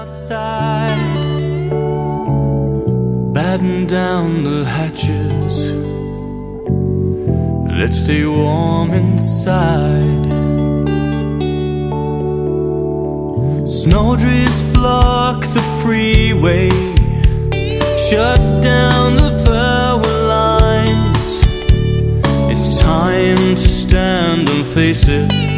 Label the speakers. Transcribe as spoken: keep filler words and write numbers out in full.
Speaker 1: outside, batten down the hatches, let's stay warm inside. Snowdrifts block the freeway, shut down the power lines. It's time to stand and face it.